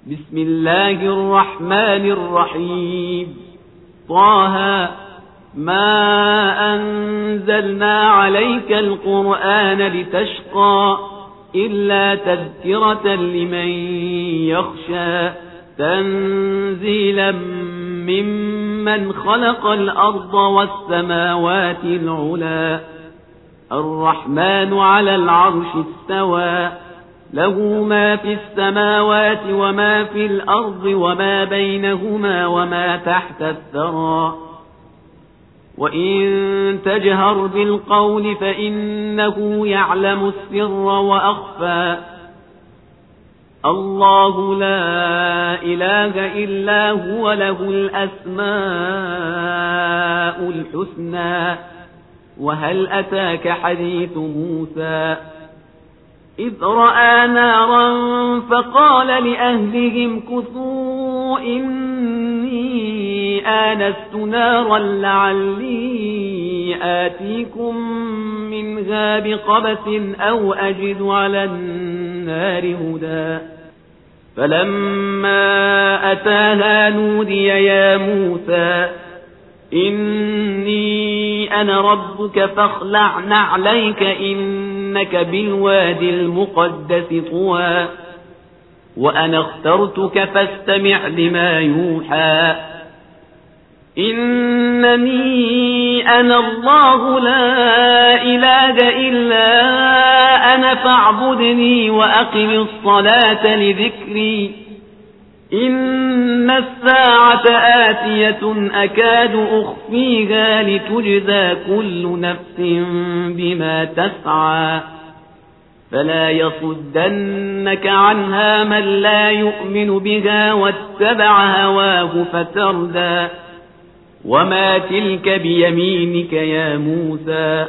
بسم الله الرحمن الرحيم طه ما أنزلنا عليك القرآن لتشقى إلا تذكرة لمن يخشى تنزيلا ممن خلق الأرض والسماوات العلا الرحمن على العرش استوى له ما في السماوات وما في الأرض وما بينهما وما تحت الثرى وإن تجهر بالقول فإنه يعلم السر وأخفى الله لا إله إلا هو له الأسماء الحسنى وهل أتاك حديث موسى إذ رأى نارا فقال لأهلهم كثوا إني آنست نارا لعلي آتيكم منها بقبس أو أجد على النار هدى فلما أتاها نودي يا موسى إني أنا ربك فاخلع نعليك إنك بالوادي المقدس طوى وأنا اخترتك فاستمع لما يوحى إنني أنا الله لا إله إلا أنا فاعبدني وأقم الصلاة لذكري إن الساعة آتية أكاد أخفيها لتجزى كل نفس بما تسعى فلا يصدنك عنها من لا يؤمن بها واتبع هواه فتردى وما تلك بيمينك يا موسى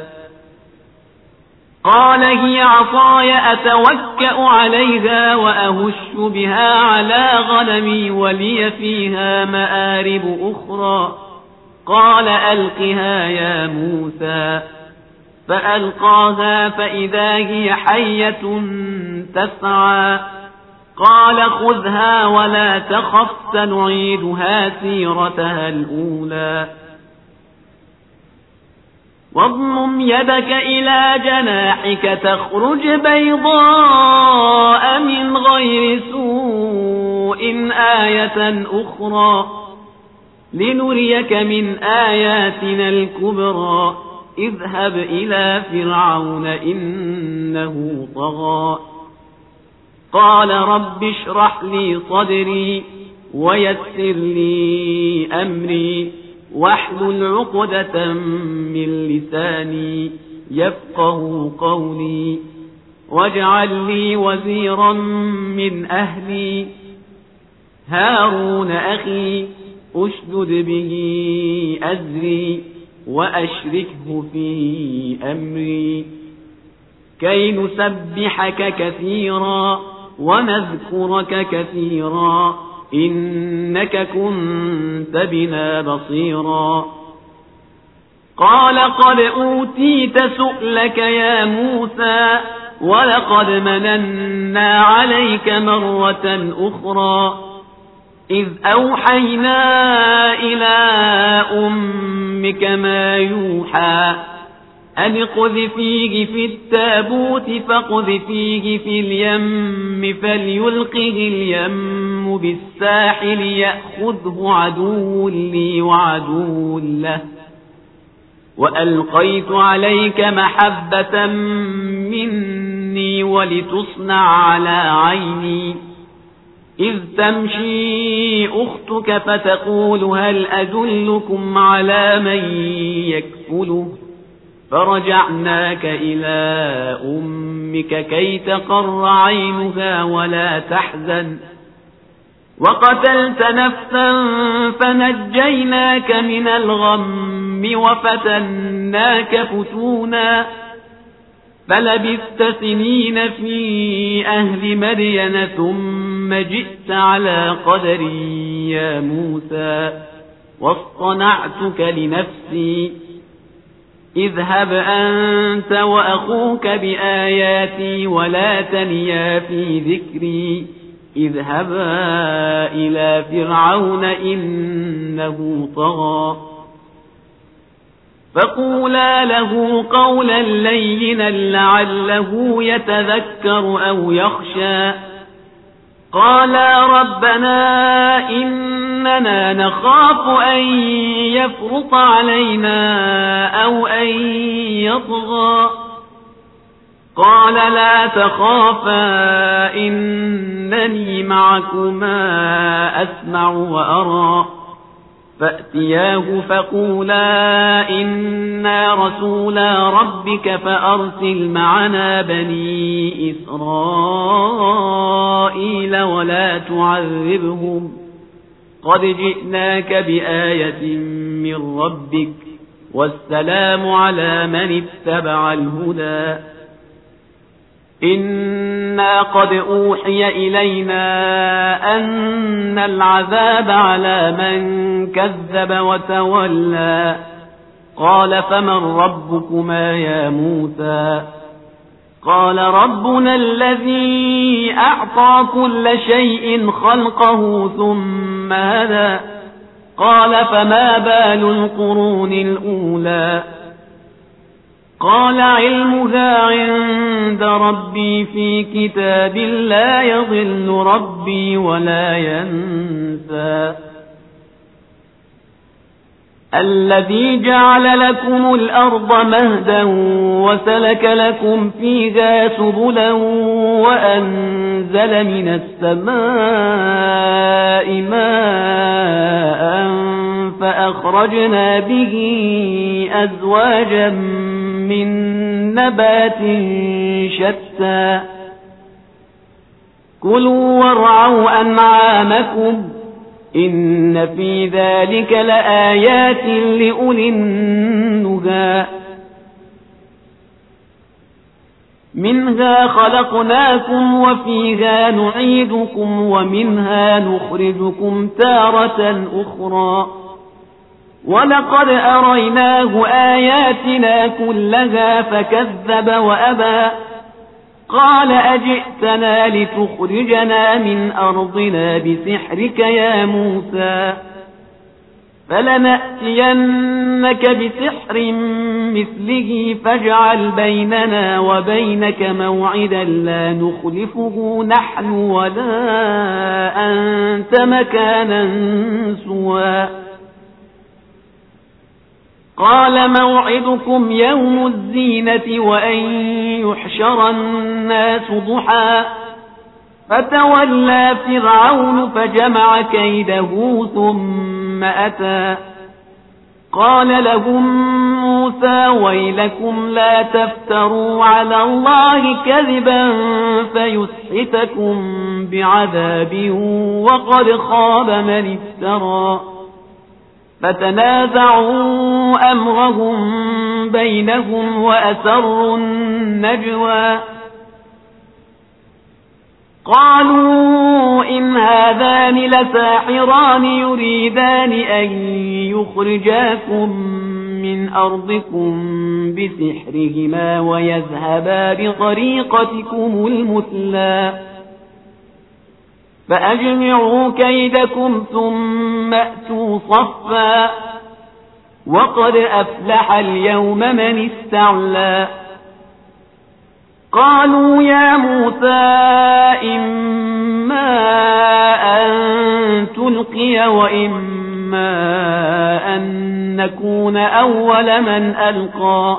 قال هي عصاي أتوكأ عليها وأهش بها على غنمي ولي فيها مآرب أخرى قال ألقها يا موسى فألقاها فإذا هي حية تسعى قال خذها ولا تخف سنعيدها سيرتها الأولى واضمم يدك إلى جناحك تخرج بيضاء من غير سوء آية أخرى لنريك من آياتنا الكبرى اذهب إلى فرعون إنه طغى قال رب اشرح لي صدري ويسر لي أمري واحلل عقدة من لساني يفقه قولي واجعل لي وزيرا من أهلي هارون أخي أشدد به أزري وأشركه في أمري كي نسبحك كثيرا ونذكرك كثيرا إنك كنت بنا بصيرا قال قد أوتيت سؤلك يا موسى ولقد مننا عليك مرة أخرى إذ أوحينا إلى أمك ما يوحى أن اقذفيه في التابوت فاقذفيه في اليم فليلقه اليم بالساحل يأخذه عدو لي وعدو له وألقيت عليك محبة مني ولتصنع على عيني إذ تمشي أختك فتقول هل أدلكم على من يكفله فرجعناك إلى أمك كي تقر عينها ولا تحزن وقتلت نفسا فنجيناك من الغم وفتناك فتونا فلبثت سنين في أهل مدين ثم جئت على قدري يا موسى واصطنعتك لنفسي اذهب أنت وأخوك بآياتي ولا تنيا في ذكري اذهبا إلى فرعون إنه طغى فقولا له قولا لينا لعله يتذكر أو يخشى قالا ربنا إننا نخاف أن يفرط علينا أو أن يطغى قال لا تخافا إنني معكما أسمع وأرى فأتياه فقولا إنا رسولا ربك فأرسل معنا بني إسرائيل ولا تعذبهم قد جئناك بآية من ربك والسلام على من اتبع الهدى إنا قد أوحي إلينا أن العذاب على من كذب وتولى قال فمن ربكما يا موسى قال ربنا الذي أعطى كل شيء خلقه ثم هدى قال فما بال القرون الأولى قال علمها عند ربي في كتاب لا يضل ربي ولا ينسى الذي جعل لكم الأرض مهدا وسلك لكم فيها سبلا وأنزل من السماء ماء فأخرجنا به أزواجا من نبات شتى كلوا وارعوا أنعامكم إن في ذلك لآيات لأولي النهى منها خلقناكم وفيها نعيدكم ومنها نخرجكم تارة أخرى ولقد أريناه آياتنا كلها فكذب وأبى قال أجئتنا لتخرجنا من أرضنا بسحرك يا موسى فلنأتينك بسحر مثله فاجعل بيننا وبينك موعدا لا نخلفه نحن ولا أنت مكانا سوى قال موعدكم يوم الزينة وأن يحشر الناس ضحى فتولى فرعون فجمع كيده ثم أتى قال لهم موسى ويلكم لا تفتروا على الله كذبا فيسحتكم بعذاب وقد خاب من افترى فتنازعوا أمرهم بينهم وأسروا النجوى قالوا إن هذان لساحران يريدان أن يخرجاكم من أرضكم بسحرهما ويذهبا بطريقتكم المثلى فأجمعوا كيدكم ثم أتوا صفا وقد أفلح اليوم من استعلى قالوا يا موسى إما أن تلقي وإما أن نكون أول من ألقى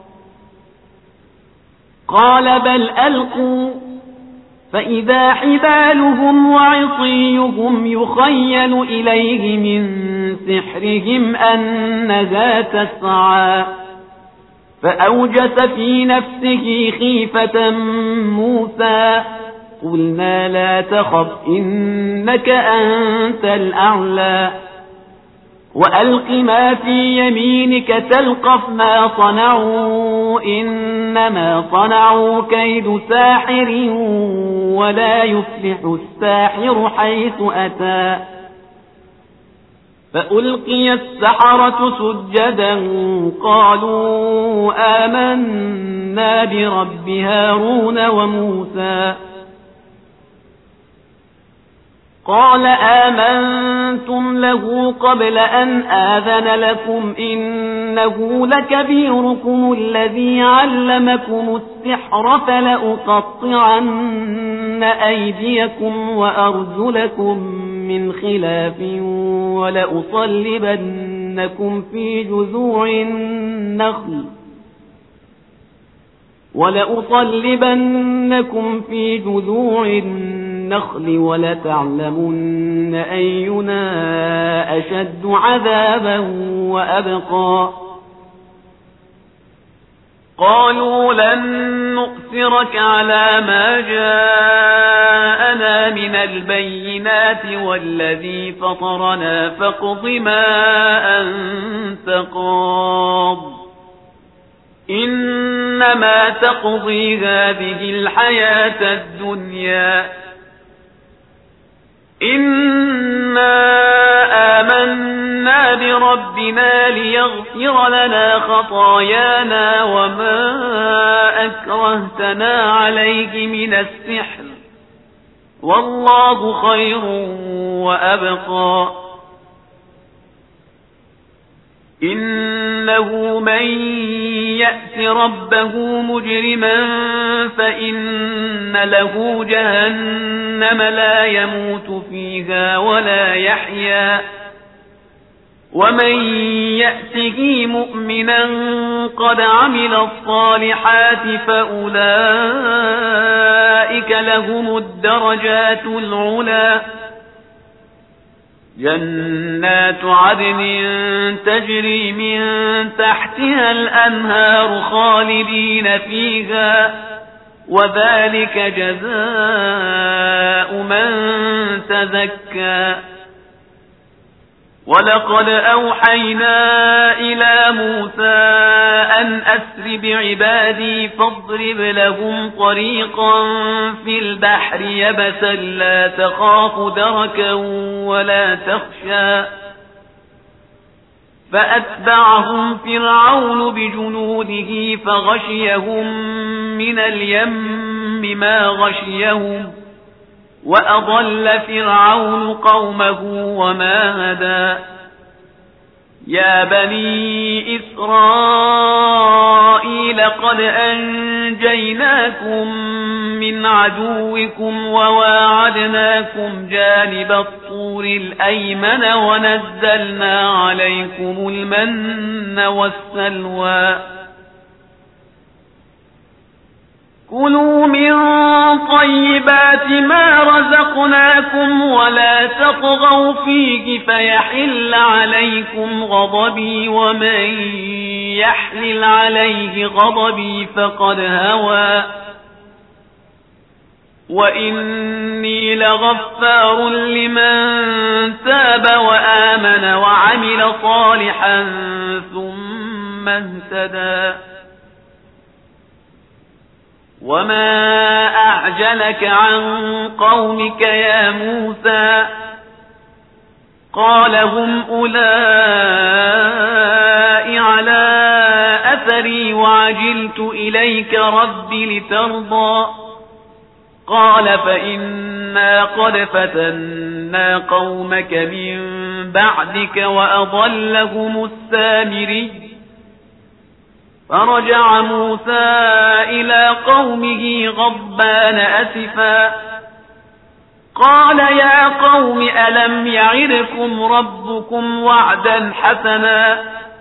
قال بل ألقوا فإذا حبالهم وعصيهم يخيل إليه من سحرهم أنها تسعى فأوجس في نفسه خيفة موسى قلنا لا تخف إنك أنت الأعلى وألق ما في يمينك تلقف ما صنعوا إنما صنعوا كيد ساحر ولا يفلح الساحر حيث أتى فألقي السحرة سجدا قالوا آمنا برب هارون وموسى قال آمنتم له قبل أن آذن لكم إنه لكبيركم الذي علمكم السحر فلأقطعن أيديكم وأرجلكم من خلاف ولأصلبنكم في جذوع النخل ولتعلمن أينا أشد عذابا وأبقى قالوا لن نؤثرك على ما جاءنا من البينات والذي فطرنا فاقض ما أنت قاض إنما تقضي هذه الحياة الدنيا إنا آمنا بربنا ليغفر لنا خطايانا وما أكرهتنا عليه من السحر والله خير وأبقى إنه من يأت ربه مجرما فإن له جهنم لا يموت فيها ولا يحيا ومن يأته مؤمنا قد عمل الصالحات فأولئك لهم الدرجات العلى جنات عدن تجري من تحتها الأنهار خالدين فيها وذلك جزاء من تزكى ولقد أوحينا إلى موسى أن أسر بعبادي فاضرب لهم طريقا في البحر يبسا لا تخاف دركا ولا تخشى فأتبعهم فرعون بجنوده فغشيهم من اليم ما غشيهم وأضل فرعون قومه وما هدى يا بني إسرائيل قد أنجيناكم من عدوكم وواعدناكم جانب الطور الأيمن ونزلنا عليكم المن والسلوى كلوا من طيبات ما رزقناكم ولا تطغوا فيه فيحل عليكم غضبي ومن يحلل عليه غضبي فقد هوى وإني لغفار لمن تاب وآمن وعمل صالحا ثم اهتدى وما أعجلك عن قومك يا موسى قال هم أولئك على أثري وعجلت إليك رب لترضى قال فإنا قد فتنا قومك من بعدك وأضلهم السامري فرجع موسى إلى قومه غضبان أسفا قال يا قوم ألم يعركم ربكم وعدا حسنا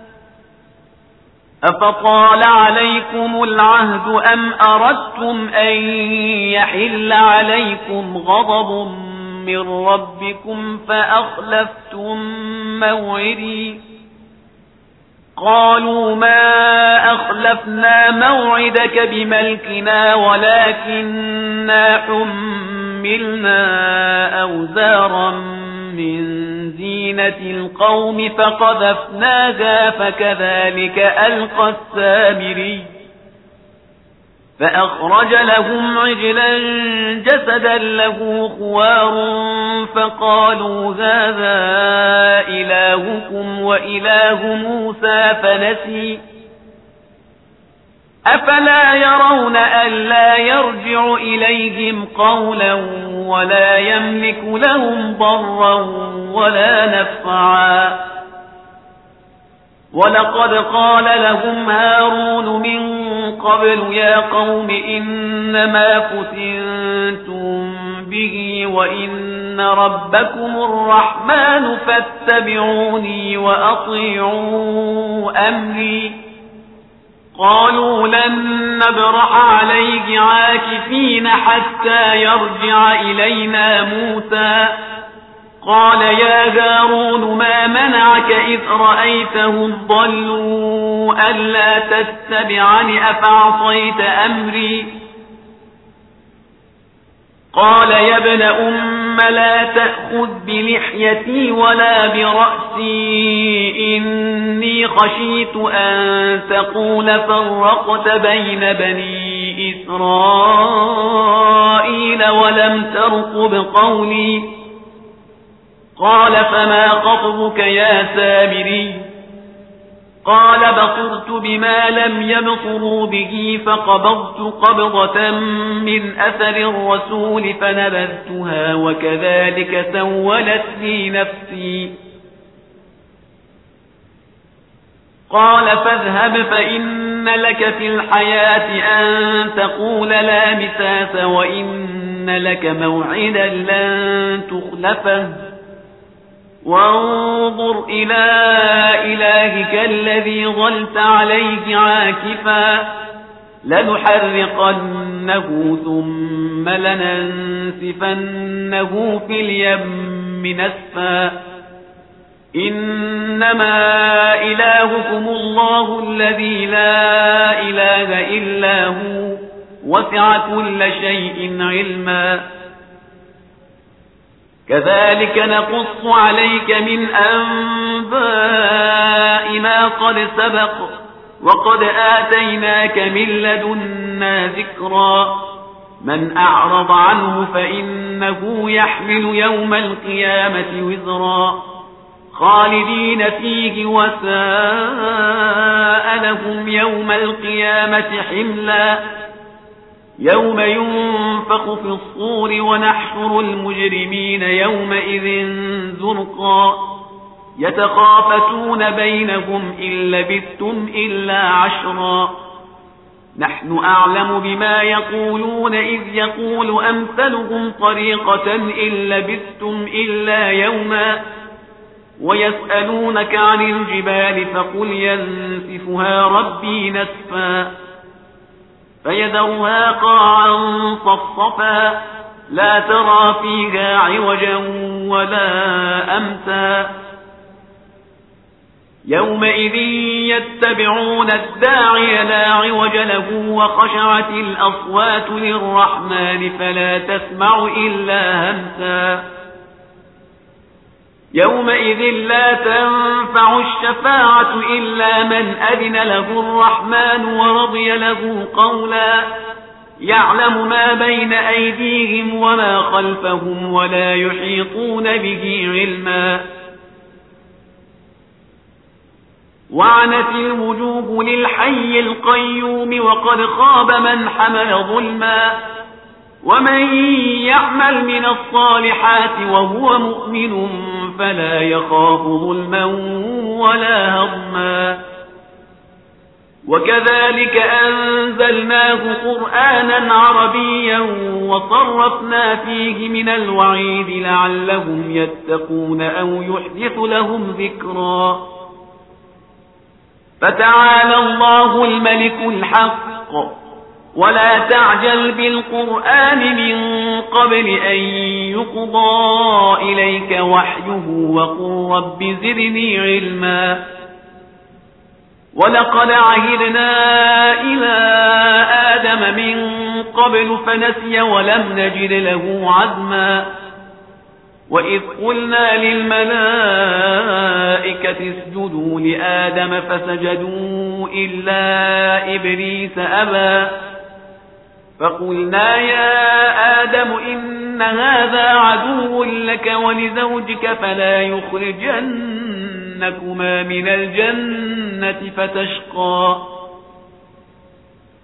أفطال عليكم العهد أم أردتم أن يحل عليكم غضب من ربكم فأخلفتم موعدي قالوا ما أخلفنا موعدك بملكنا ولكننا حملنا أوزارا من زينة القوم فقذفناها فكذلك ألقى السامري فأخرج لهم عجلا جسدا له خوار فقالوا هذا إلهكم وإله موسى فنسي أفلا يرون ألا يرجع إليهم قولا ولا يملك لهم ضرا ولا نفعا ولقد قال لهم هارون من قبل يا قوم إنما فتنتم به وإن ربكم الرحمن فاتبعوني وأطيعوا أمري قالوا لن نبرح عليه عاكفين حتى يرجع إلينا موسى قال يا هارون ما منعك إذ رأيتهم ضلوا ألا تتبعني أفعصيت أمري قال يا ابن أم لا تأخذ بلحيتي ولا برأسي إني خشيت أن تقول فرقت بين بني إسرائيل ولم ترقب قولي قال فما خطبك يا سامري قال بصرت بما لم يبصروا به فقبضت قبضة من أثر الرسول فنبذتها وكذلك سولت لي نفسي قال فاذهب فإن لك في الحياة أن تقول لا مساس وإن لك موعدا لن تخلفه وانظر إلى إلهك الذي ظلت عليه عاكفا لنحرقنه ثم لننسفنه في اليم نسفا إنما إلهكم الله الذي لا إله إلا هو وسع كل شيء علما كذلك نقص عليك من أنباء ما قد سبق وقد آتيناك من لدنا ذكرا من أعرض عنه فإنه يحمل يوم القيامة وزرا خالدين فيه وساء لهم يوم القيامة حملا يوم ينفخ في الصور ونحشر المجرمين يومئذ زرقا يتخافتون بينهم إن لبثتم إلا عشرا نحن أعلم بما يقولون إذ يقول أمثلهم طريقة إن لبثتم إلا يوما ويسألونك عن الجبال فقل ينسفها ربي نسفا فيذرها قاعا صفصفا لا ترى فيها عوجا ولا أمتا يومئذ يتبعون الداعي لا عوج له وخشعت الأصوات للرحمن فلا تسمع إلا همسا يومئذ لا تنفع الشفاعة إلا من أذن له الرحمن ورضي له قولا يعلم ما بين أيديهم وما خلفهم ولا يحيطون به علما وعنت الوجوه للحي القيوم وقد خاب من حمل ظلما ومن يعمل من الصالحات وهو مؤمن فلا يخاف ظلما ولا هضما وكذلك أنزلناه قرآنا عربيا وصرفنا فيه من الوعيد لعلهم يتقون أو يحدث لهم ذكرا فتعالى الله الملك الحق ولا تعجل بالقرآن من قبل أن يقضى إليك وحيه وقل رب زدني علما ولقد عهدنا إلى آدم من قبل فنسي ولم نجد له عزما وإذ قلنا للملائكة اسجدوا لآدم فسجدوا إلا إبليس أبى فقلنا يا آدم إن هذا عدو لك ولزوجك فلا يخرجنكما من الجنة فتشقى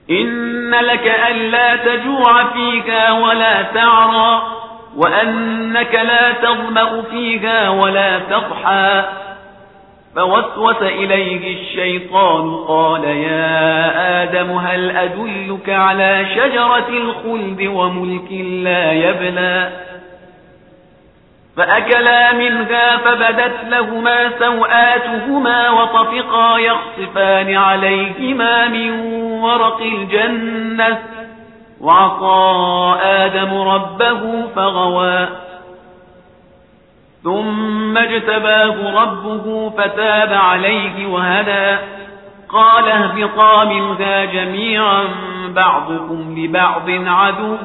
إن لك ألا تجوع فيها ولا تعرى وأنك لا تظمأ فيها ولا تضحى فوسوس إليه الشيطان قال يا آدم هل أدلك على شجرة الخلد وملك لا يبلى فأكلا منها فبدت لهما سوآتهما وطفقا يخصفان عليهما من ورق الجنة وعصى آدم ربه فغوى ثم اجتباه ربه فتاب عليه وهدى قال اهبطا منها جميعا بعضكم لبعض عدو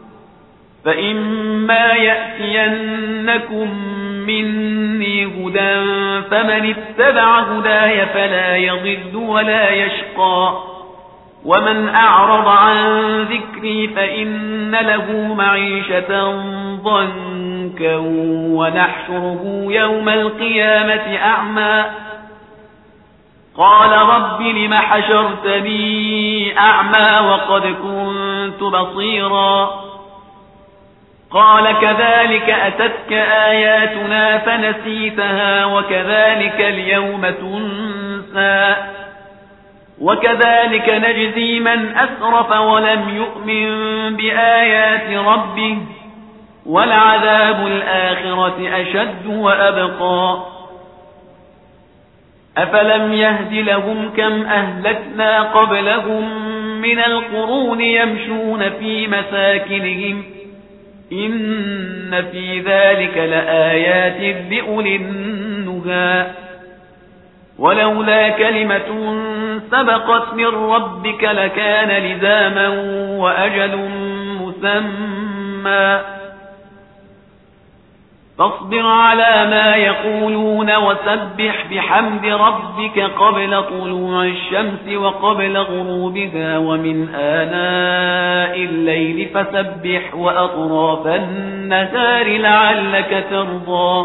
فإما يأتينكم مني هدى فمن اتبع هداي فلا يضل ولا يشقى ومن أعرض عن ذكري فإن له معيشة ضنكا ونحشره يوم القيامة أعمى قال رب لم حشرتني أعمى وقد كنت بصيرا قال كذلك أتتك آياتنا فنسيتها وكذلك اليوم تنسى وكذلك نجزي من أسرف ولم يؤمن بآيات ربه ولعذاب الآخرة أشد وأبقى أفلم يهد لهم كم أهلكنا قبلهم من القرون يمشون في مساكنهم إن في ذلك لآيات لأولي النهى ولولا كلمة سبقت من ربك لكان لزاما وأجل مسمى فاصبر على ما يقولون وسبح بحمد ربك قبل طلوع الشمس وقبل غروبها ومن آناء الليل فسبح وأطراف النهار لعلك ترضى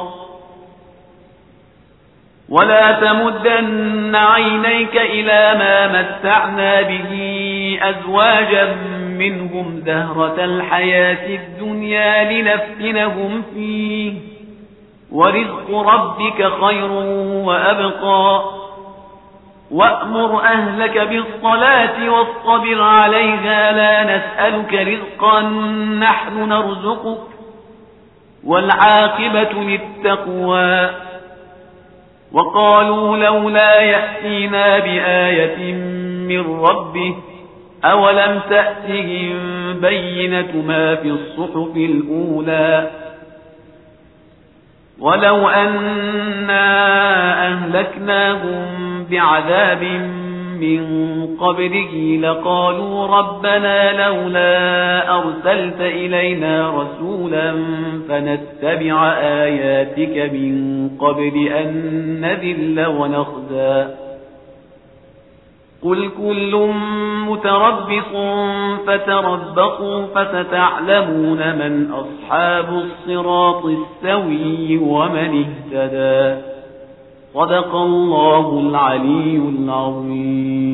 ولا تمدن عينيك إلى ما متعنا به أزواجا منهم زهرة الحياة الدنيا لنفتنهم فيه ورزق ربك خير وأبقى وأمر أهلك بالصلاة واصطبر عليها لا نسألك رزقا نحن نرزقك والعاقبة للتقوى وقالوا لولا يأتينا بآية من ربه أولم تأتهم بينة ما في الصحف الأولى ولو أنا أهلكناهم بعذاب من قبله لقالوا ربنا لولا أرسلت إلينا رسولا فنتبع آياتك من قبل أن نذل ونخزى قل كل متربص فتربصوا فستعلمون من أصحاب الصراط السوي ومن اهتدى صدق الله العلي العظيم